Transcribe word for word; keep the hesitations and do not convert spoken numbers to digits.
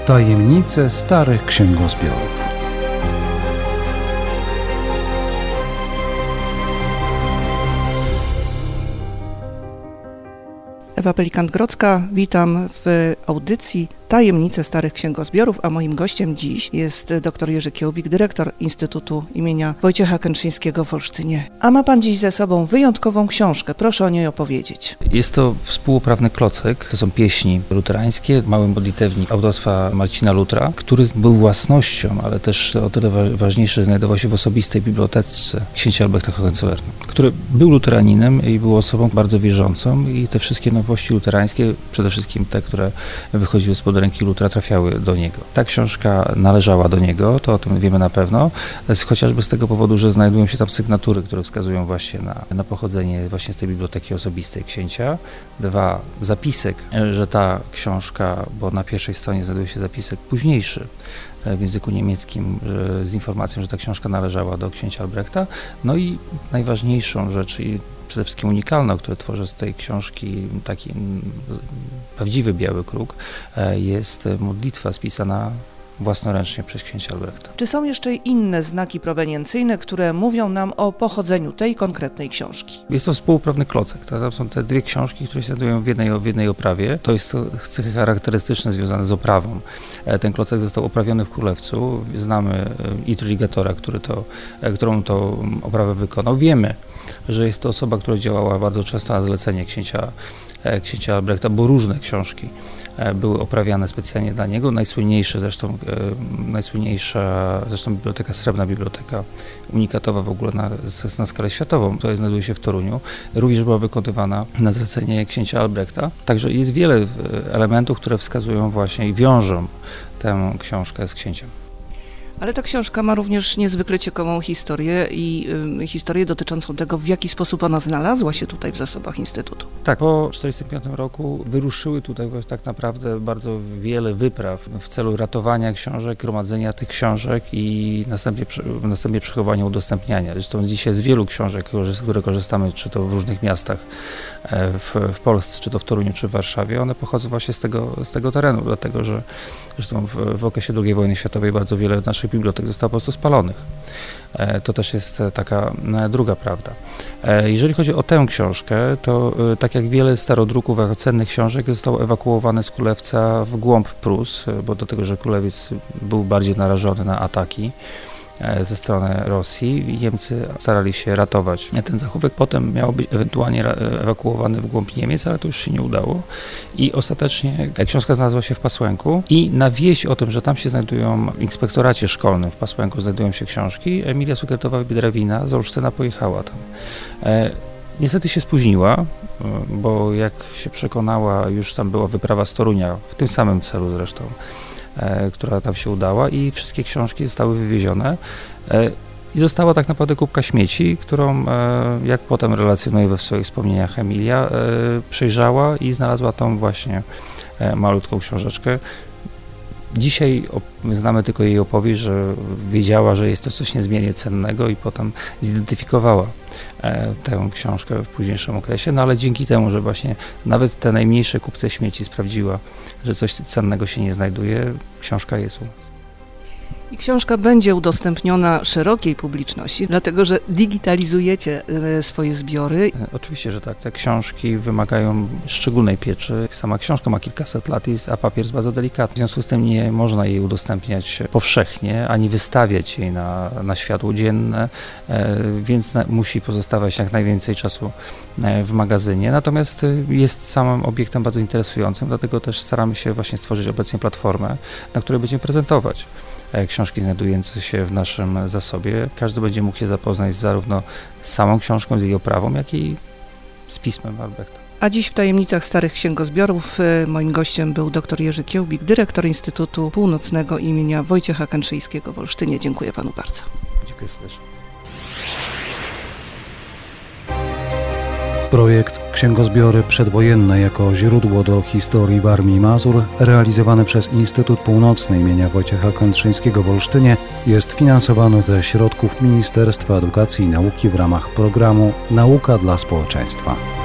Tajemnice starych księgozbiorów. Ewa Pelikant-Grodzka, witam w audycji Tajemnice starych księgozbiorów, a moim gościem dziś jest dr Jerzy Kiełbik, dyrektor Instytutu imienia Wojciecha Kętrzyńskiego w Olsztynie. A ma pan dziś ze sobą wyjątkową książkę, proszę o niej opowiedzieć. Jest to współprawny klocek, to są pieśni luterańskie, mały modlitewnik autorstwa Marcina Lutra, który był własnością, ale też o tyle ważniejsze, znajdował się w osobistej bibliotece księcia Albrechta Hohenzollerna, który był luteraninem i był osobą bardzo wierzącą i te wszystkie nowości luterańskie, przede wszystkim te, które wychodziły spod ręki Lutra, trafiały do niego. Ta książka należała do niego, to o tym wiemy na pewno, chociażby z tego powodu, że znajdują się tam sygnatury, które wskazują właśnie na, na pochodzenie właśnie z tej biblioteki osobistej księcia. Dwa, zapisek, że ta książka, bo na pierwszej stronie znajduje się zapisek późniejszy w języku niemieckim z informacją, że ta książka należała do księcia Albrechta. No i najważniejszą rzecz, i przede wszystkim unikalną, które tworzy z tej książki taki prawdziwy biały kruk, jest modlitwa spisana własnoręcznie przez księcia Albrechta. Czy są jeszcze inne znaki proweniencyjne, które mówią nam o pochodzeniu tej konkretnej książki? Jest to współprawny klocek. Tam są te dwie książki, które się znajdują w jednej, w jednej oprawie. To jest cechy charakterystyczne związane z oprawą. Ten klocek został oprawiony w Królewcu. Znamy introligatora, który to, którą to oprawę wykonał. Wiemy, że jest to osoba, która działała bardzo często na zlecenie księcia, księcia Albrechta, bo różne książki były oprawiane specjalnie dla niego. Najsłynniejsze zresztą, najsłynniejsza zresztą biblioteka, Srebrna Biblioteka, unikatowa w ogóle na, na skalę światową, która znajduje się w Toruniu, również była wykonywana na zlecenie księcia Albrechta. Także jest wiele elementów, które wskazują właśnie i wiążą tę książkę z księciem. Ale ta książka ma również niezwykle ciekawą historię i y, historię dotyczącą tego, w jaki sposób ona znalazła się tutaj w zasobach Instytutu. Tak, po tysiąc dziewięćset czterdziestym piątym roku wyruszyły tutaj tak naprawdę bardzo wiele wypraw w celu ratowania książek, gromadzenia tych książek i następnie, następnie przechowania, udostępniania. Zresztą dzisiaj z wielu książek, które korzystamy, czy to w różnych miastach w, w Polsce, czy to w Toruniu, czy w Warszawie, one pochodzą właśnie z tego, z tego terenu, dlatego że zresztą w, w okresie drugiej wojny światowej bardzo wiele naszych bibliotek zostało po prostu spalonych. To też jest taka druga prawda. Jeżeli chodzi o tę książkę, to tak jak wiele starodruków, jako cennych książek, zostało ewakuowane z Królewca w głąb Prus, bo do tego, że Królewiec był bardziej narażony na ataki ze strony Rosji. Niemcy starali się ratować ten zachówek. Potem miał być ewentualnie ewakuowany w głąb Niemiec, ale to już się nie udało. I ostatecznie książka znalazła się w Pasłęku i na wieść o tym, że tam się znajdują, w inspektoracie szkolnym w Pasłęku znajdują się książki, Emilia Sukertowa-Biedrawina z Olsztyna pojechała tam. E, niestety się spóźniła, bo jak się przekonała, już tam była wyprawa z Torunia, w tym samym celu zresztą, która tam się udała i wszystkie książki zostały wywiezione i została tak naprawdę kubka śmieci, którą, jak potem relacjonuje we swoich wspomnieniach Emilia, przejrzała i znalazła tą właśnie malutką książeczkę. Dzisiaj znamy tylko jej opowieść, że wiedziała, że jest to coś niezmiernie cennego i potem zidentyfikowała tę książkę w późniejszym okresie, no ale dzięki temu, że właśnie nawet te najmniejsze kupce śmieci sprawdziła, że coś cennego się nie znajduje, książka jest u nas. I książka będzie udostępniona szerokiej publiczności, dlatego że digitalizujecie swoje zbiory. Oczywiście, że tak. Te książki wymagają szczególnej pieczy. Sama książka ma kilkaset lat, a papier jest bardzo delikatny. W związku z tym nie można jej udostępniać powszechnie, ani wystawiać jej na, na światło dzienne, więc musi pozostawać jak najwięcej czasu w magazynie. Natomiast jest samym obiektem bardzo interesującym, dlatego też staramy się właśnie stworzyć obecnie platformę, na której będziemy prezentować książki znajdujące się w naszym zasobie. Każdy będzie mógł się zapoznać zarówno z samą książką, z jej oprawą, jak i z pismem Albrechta. A dziś w Tajemnicach Starych Księgozbiorów moim gościem był dr Jerzy Kiełbik, dyrektor Instytutu Północnego imienia Wojciecha Kętrzyńskiego w Olsztynie. Dziękuję panu bardzo. Dziękuję serdecznie. Projekt Księgozbiory Przedwojenne jako źródło do historii Warmii i Mazur, realizowany przez Instytut Północny imienia Wojciecha Kętrzyńskiego w Olsztynie, jest finansowany ze środków Ministerstwa Edukacji i Nauki w ramach programu Nauka dla Społeczeństwa.